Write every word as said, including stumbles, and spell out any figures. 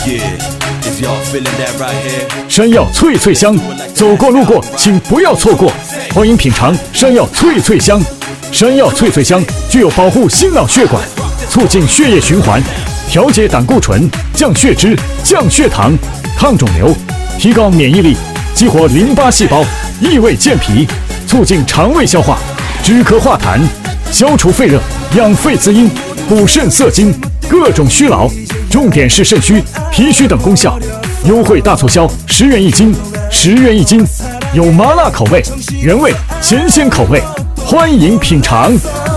山药脆脆香，走过路过请不要错过，欢迎品尝山药脆脆香。山药脆脆香具有保护心脑血管、促进血液循环、调节胆固醇、降血脂、降血糖、抗肿瘤、提高免疫力、激活淋巴细胞、益胃健脾、促进肠胃消化、止咳化痰、消除肺热、养肺滋阴、补肾涩精，各种虚劳，重点是肾虚、脾虚等功效。优惠大促销，十元一斤，十元一斤，有麻辣口味、原味、咸鲜口味，欢迎品尝。